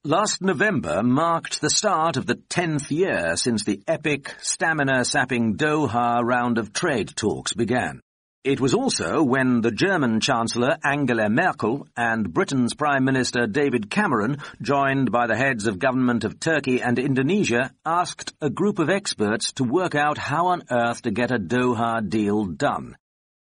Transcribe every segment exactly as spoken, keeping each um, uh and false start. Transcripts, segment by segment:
Last November marked the start of the tenth year since the epic, stamina-sapping Doha round of trade talks began. It was also when the German Chancellor Angela Merkel and Britain's Prime Minister David Cameron, joined by the heads of government of Turkey and Indonesia, asked a group of experts to work out how on earth to get a Doha deal done.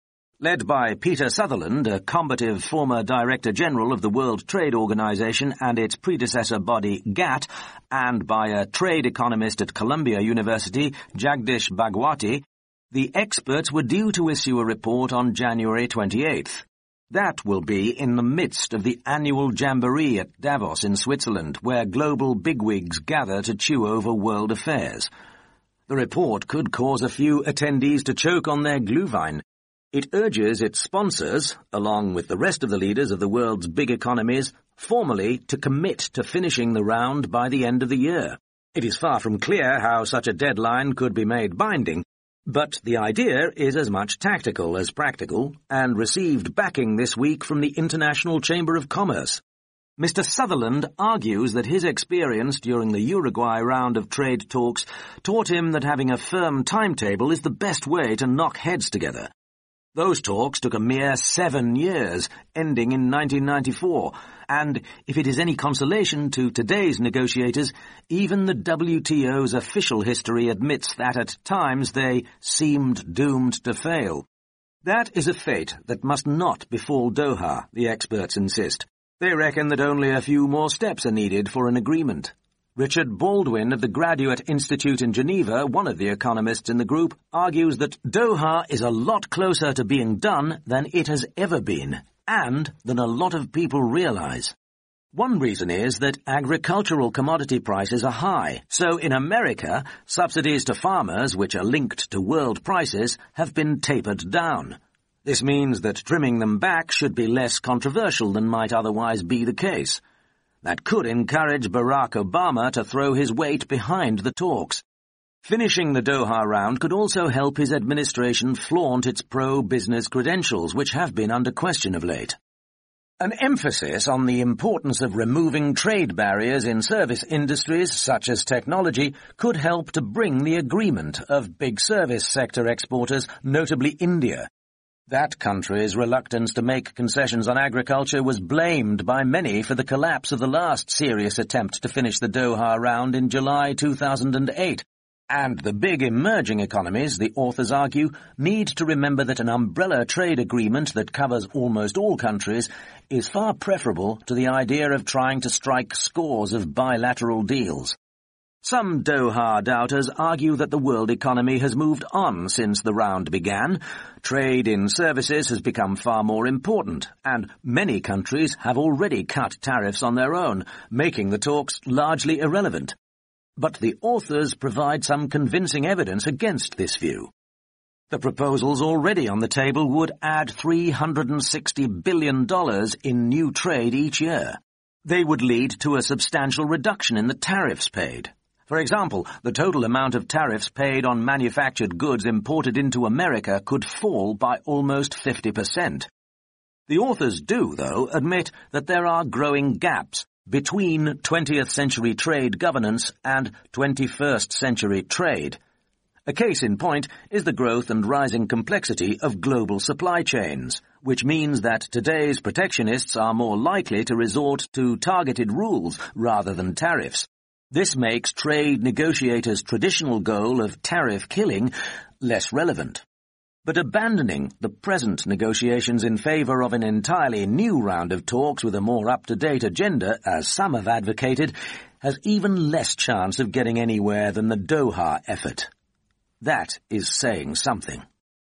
Led by Peter Sutherland, a combative former Director General of the World Trade Organization and its predecessor body GATT, and by a trade economist at Columbia University, Jagdish Bhagwati, the experts were due to issue a report on January twenty-eighth. That will be in the midst of the annual jamboree at Davos in Switzerland, where global bigwigs gather to chew over world affairs. The report could cause a few attendees to choke on their Glühwein. It urges its sponsors, along with the rest of the leaders of the world's big economies, formally to commit to finishing the round by the end of the year. It is far from clear how such a deadline could be made binding, but the idea is as much tactical as practical, and received backing this week from the International Chamber of Commerce. Mister Sutherland argues that his experience during the Uruguay round of trade talks taught him that having a firm timetable is the best way to knock heads together. Those talks took a mere seven years, ending in nineteen ninety-four, and if it is any consolation to today's negotiators, even the W T O's official history admits that at times they seemed doomed to fail. That is a fate that must not befall Doha, the experts insist. They reckon that only a few more steps are needed for an agreement. Richard Baldwin of the Graduate Institute in Geneva, one of the economists in the group, argues that Doha is a lot closer to being done than it has ever been, and than a lot of people realize. One reason is that agricultural commodity prices are high, so in America, subsidies to farmers, which are linked to world prices, have been tapered down. This means that trimming them back should be less controversial than might otherwise be the case. That could encourage Barack Obama to throw his weight behind the talks. Finishing the Doha round could also help his administration flaunt its pro-business credentials, which have been under question of late. An emphasis on the importance of removing trade barriers in service industries, such as technology, could help to bring the agreement of big service sector exporters, notably India. That country's reluctance to make concessions on agriculture was blamed by many for the collapse of the last serious attempt to finish the Doha round in July two thousand eight. And the big emerging economies, the authors argue, need to remember that an umbrella trade agreement that covers almost all countries is far preferable to the idea of trying to strike scores of bilateral deals. Some Doha doubters argue that the world economy has moved on since the round began. Trade in services has become far more important, and many countries have already cut tariffs on their own, making the talks largely irrelevant. But the authors provide some convincing evidence against this view. The proposals already on the table would add three hundred sixty billion dollars in new trade each year. They would lead to a substantial reduction in the tariffs paid. For example, the total amount of tariffs paid on manufactured goods imported into America could fall by almost fifty percent. The authors do, though, admit that there are growing gaps between twentieth century trade governance and twenty-first century trade. A case in point is the growth and rising complexity of global supply chains, which means that today's protectionists are more likely to resort to targeted rules rather than tariffs. This makes trade negotiators' traditional goal of tariff killing less relevant. But abandoning the present negotiations in favor of an entirely new round of talks with a more up-to-date agenda, as some have advocated, has even less chance of getting anywhere than the Doha effort. That is saying something.